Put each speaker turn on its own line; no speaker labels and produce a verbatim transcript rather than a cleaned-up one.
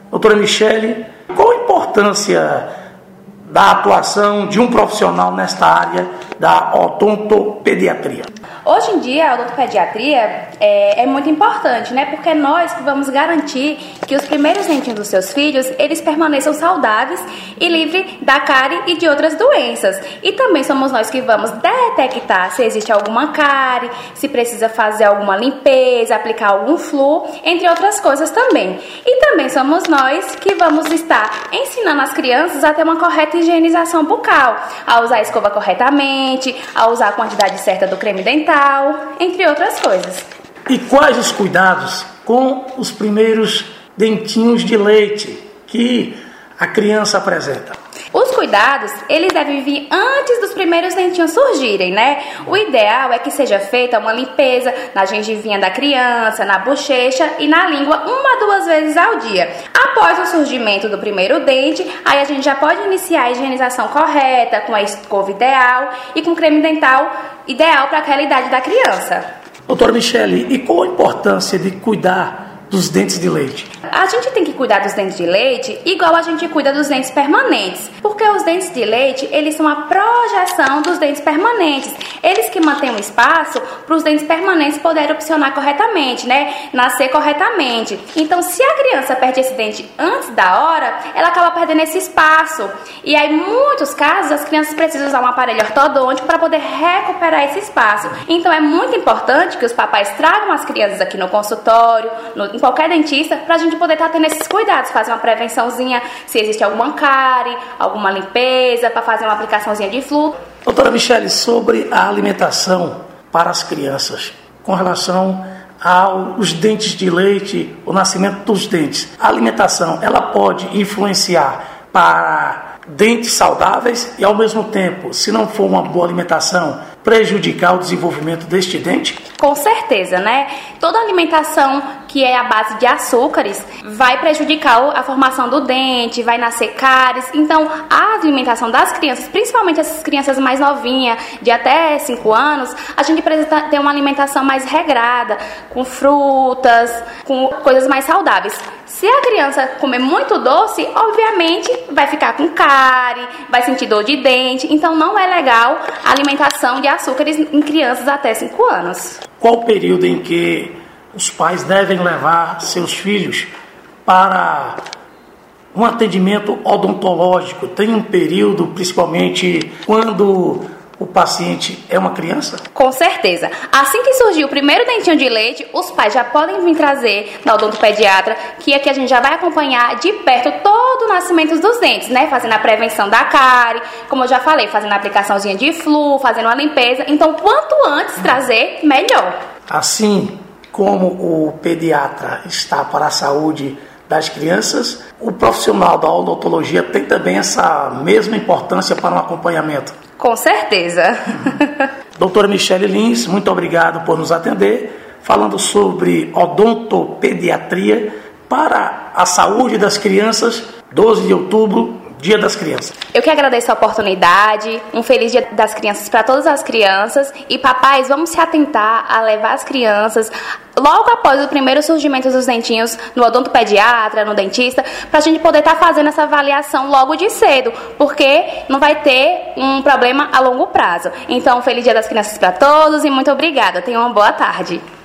Doutora Michele, qual a importância da atuação de um profissional nesta área da odontopediatria?
Hoje em dia, a odontopediatria é, é muito importante, né? Porque nós que vamos garantir que os primeiros dentinhos dos seus filhos, eles permaneçam saudáveis e livres da cárie e de outras doenças. E também somos nós que vamos detectar se existe alguma cárie, se precisa fazer alguma limpeza, aplicar algum flu, entre outras coisas também. E também somos nós que vamos estar ensinando as crianças a ter uma correta higienização bucal, a usar a escova corretamente, a usar a quantidade certa do creme dental, entre outras coisas.
E quais os cuidados com os primeiros dentinhos de leite que a criança apresenta?
Os cuidados, eles devem vir antes dos primeiros dentinhos surgirem, né? O ideal é que seja feita uma limpeza na gengivinha da criança, na bochecha e na língua uma, duas vezes ao dia. Após o surgimento do primeiro dente, aí a gente já pode iniciar a higienização correta, com a escova ideal e com creme dental ideal para aquela idade da criança.
Doutora Michele, e qual a importância de cuidar dos dentes de leite?
A gente tem que cuidar dos dentes de leite igual a gente cuida dos dentes permanentes, porque os dentes de leite, eles são a projeção dos dentes permanentes, eles que mantêm o espaço para os dentes permanentes poderem opcionar corretamente, né, nascer corretamente. Então, se a criança perde esse dente antes da hora, ela acaba perdendo esse espaço, e aí, em muitos casos, as crianças precisam usar um aparelho ortodôntico para poder recuperar esse espaço. Então, é muito importante que os papais tragam as crianças aqui no consultório, no qualquer dentista, pra gente poder estar tendo esses cuidados, fazer uma prevençãozinha, se existe alguma cárie, alguma limpeza, para fazer uma aplicaçãozinha de flu.
Doutora Michele, sobre a alimentação para as crianças, com relação aos dentes de leite, o nascimento dos dentes, a alimentação, ela pode influenciar para dentes saudáveis e, ao mesmo tempo, se não for uma boa alimentação, prejudicar o desenvolvimento deste dente?
Com certeza, né? Toda alimentação que é à base de açúcares vai prejudicar a formação do dente, vai nascer cáries. Então, a alimentação das crianças, principalmente essas crianças mais novinhas, de até cinco anos, a gente precisa ter uma alimentação mais regrada, com frutas, com coisas mais saudáveis. Se a criança comer muito doce, obviamente vai ficar com cárie, vai sentir dor de dente. Então, não é legal a alimentação de açúcares em crianças até cinco anos.
Qual o período em que os pais devem levar seus filhos para um atendimento odontológico? Tem um período, principalmente quando o paciente é uma criança?
Com certeza. Assim que surgir o primeiro dentinho de leite, os pais já podem vir trazer na odontopediatra, que aqui a gente já vai acompanhar de perto todo o nascimento dos dentes, né? Fazendo a prevenção da cárie, como eu já falei, fazendo a aplicaçãozinha de flu, fazendo uma limpeza. Então, quanto antes trazer, melhor.
Assim como o pediatra está para a saúde das crianças, o profissional da odontologia tem também essa mesma importância para o acompanhamento.
Com certeza.
Doutora Michele Lins, muito obrigado por nos atender, falando sobre odontopediatria para a saúde das crianças, doze de outubro, Dia das Crianças.
Eu que agradeço a oportunidade, um feliz Dia das Crianças para todas as crianças. E papais, vamos se atentar a levar as crianças logo após o primeiro surgimento dos dentinhos no odontopediatra, no dentista, para a gente poder estar tá fazendo essa avaliação logo de cedo, porque não vai ter um problema a longo prazo. Então, um feliz Dia das Crianças para todos e muito obrigada. Tenham uma boa tarde.